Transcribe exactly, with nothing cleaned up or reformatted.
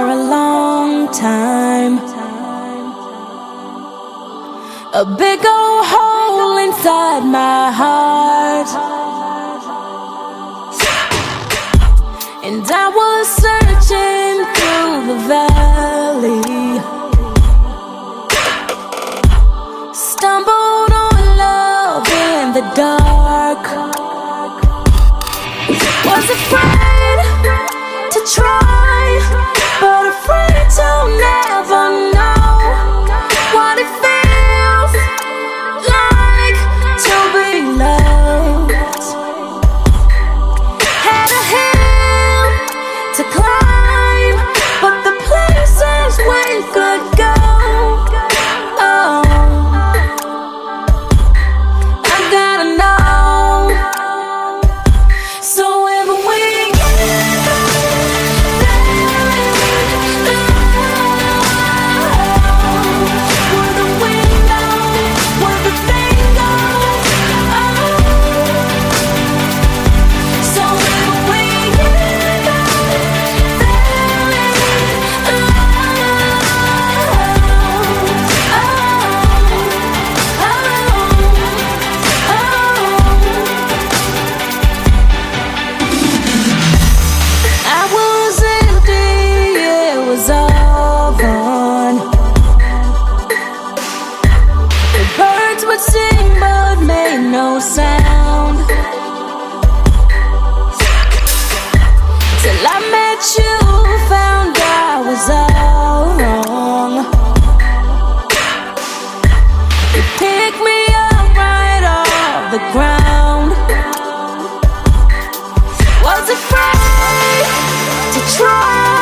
for a long time. A big old hole inside my heart, and I was searching through the valley, stumbled on love in the dark. Was afraid to try, but afraid to never know what it feels like to be loved. Had a hill to climb, but the places we could go, oh, I gotta know. So if we sing but made no sound, till I met you, found I was all wrong. You picked me up right off the ground. Was afraid to try,